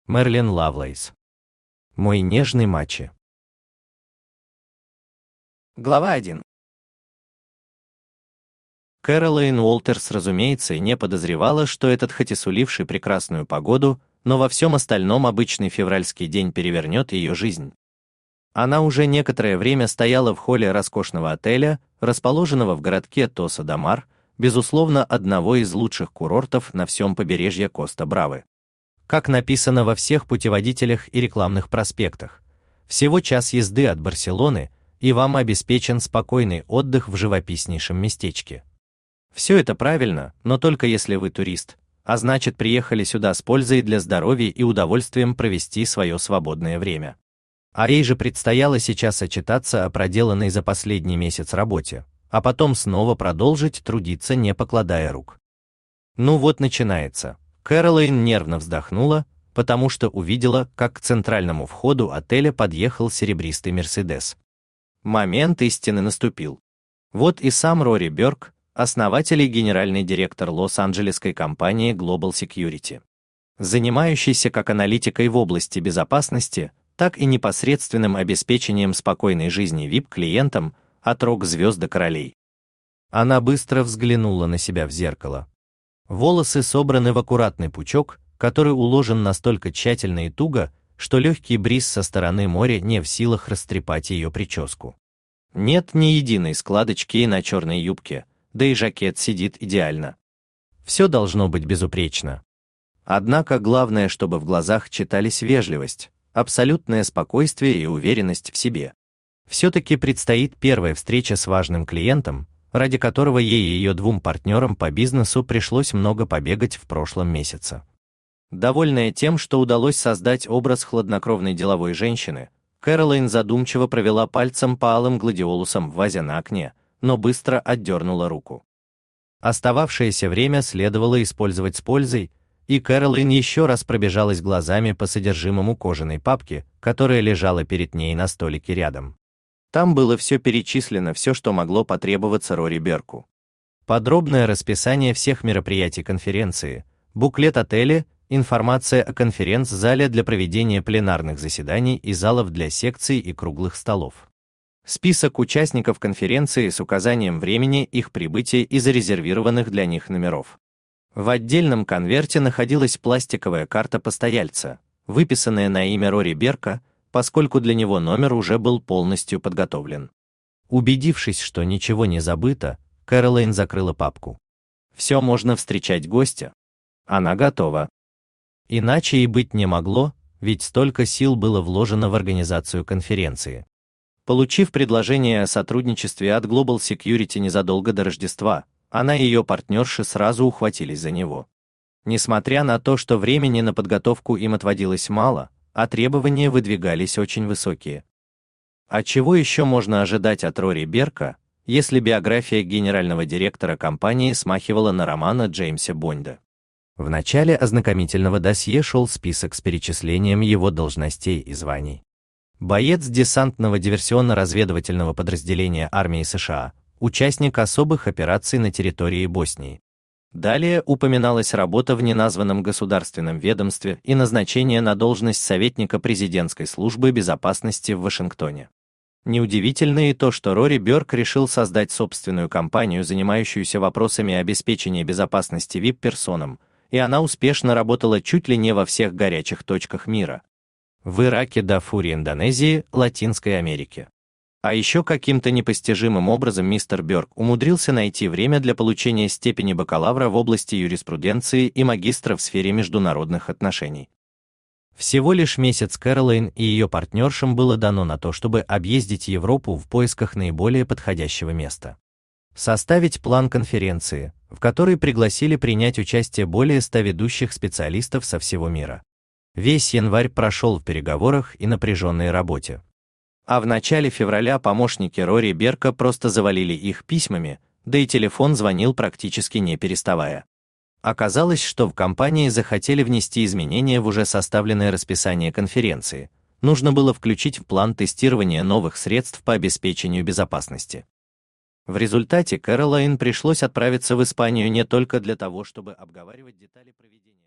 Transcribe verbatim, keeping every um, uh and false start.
Мерлин Лавлейс. Мой нежный мачо. Глава один. Кэролайн Уолтерс, разумеется, не подозревала, что этот, хоть и суливший прекрасную погоду, но во всем остальном обычный февральский день перевернет ее жизнь. Она уже некоторое время стояла в холле роскошного отеля, расположенного в городке Тоса-де-Мар, безусловно, одного из лучших курортов на всем побережье Коста-Бравы. Как написано во всех путеводителях и рекламных проспектах, всего час езды от Барселоны, и вам обеспечен спокойный отдых в живописнейшем местечке. Все это правильно, но только если вы турист, а значит, приехали сюда с пользой для здоровья и удовольствием провести свое свободное время. А ей же предстояло сейчас отчитаться о проделанной за последний месяц работе, а потом снова продолжить трудиться, не покладая рук. Ну вот начинается. Кэролайн нервно вздохнула, потому что увидела, как к центральному входу отеля подъехал серебристый Мерседес. Момент истины наступил. Вот и сам Рори Бёрк, основатель и генеральный директор лос-анджелесской компании Global Security, занимающийся как аналитикой в области безопасности, так и непосредственным обеспечением спокойной жизни ви ай пи-клиентам от рок-звезд до королей. Она быстро взглянула на себя в зеркало. Волосы собраны в аккуратный пучок, который уложен настолько тщательно и туго, что легкий бриз со стороны моря не в силах растрепать ее прическу. Нет ни единой складочки на черной юбке, да и жакет сидит идеально. Все должно быть безупречно. Однако главное, чтобы в глазах читались вежливость, абсолютное спокойствие и уверенность в себе. Все-таки предстоит первая встреча с важным клиентом, ради которого ей и ее двум партнерам по бизнесу пришлось много побегать в прошлом месяце. Довольная тем, что удалось создать образ хладнокровной деловой женщины, Кэролайн задумчиво провела пальцем по алым гладиолусам в вазе на окне, но быстро отдернула руку. Остававшееся время следовало использовать с пользой, и Кэролайн еще раз пробежалась глазами по содержимому кожаной папки, которая лежала перед ней на столике рядом. Там было все перечислено, все, что могло потребоваться Рори Бёрку. Подробное расписание всех мероприятий конференции, буклет отеля, информация о конференц-зале для проведения пленарных заседаний и залов для секций и круглых столов. Список участников конференции с указанием времени их прибытия и зарезервированных для них номеров. В отдельном конверте находилась пластиковая карта постояльца, выписанная на имя Рори Бёрка, поскольку для него номер уже был полностью подготовлен. Убедившись, что ничего не забыто, Кэролайн закрыла папку. Все, можно встречать гостя. Она готова. Иначе и быть не могло, ведь столько сил было вложено в организацию конференции. Получив предложение о сотрудничестве от Global Security незадолго до Рождества, она и ее партнерши сразу ухватились за него. Несмотря на то, что времени на подготовку им отводилось мало, а требования выдвигались очень высокие. А чего еще можно ожидать от Рори Бёрка, если биография генерального директора компании смахивала на романа Джеймса Бонда? В начале ознакомительного досье шел список с перечислением его должностей и званий. Боец десантного диверсионно-разведывательного подразделения армии США, участник особых операций на территории Боснии. Далее упоминалась работа в неназванном государственном ведомстве и назначение на должность советника президентской службы безопасности в Вашингтоне. Неудивительно и то, что Рори Бёрк решил создать собственную компанию, занимающуюся вопросами обеспечения безопасности ви ай пи-персонам, и она успешно работала чуть ли не во всех горячих точках мира. В Ираке, Дарфуре, Индонезии, Латинской Америке. А еще каким-то непостижимым образом мистер Бёрк умудрился найти время для получения степени бакалавра в области юриспруденции и магистра в сфере международных отношений. Всего лишь месяц Кэролайн и ее партнершам было дано на то, чтобы объездить Европу в поисках наиболее подходящего места. Составить план конференции, в которой пригласили принять участие более ста ведущих специалистов со всего мира. Весь январь прошел в переговорах и напряженной работе. А в начале февраля помощники Рори Бёрка просто завалили их письмами, да и телефон звонил практически не переставая. Оказалось, что в компании захотели внести изменения в уже составленное расписание конференции. Нужно было включить в план тестирование новых средств по обеспечению безопасности. В результате Кэролайн пришлось отправиться в Испанию не только для того, чтобы обговаривать детали проведения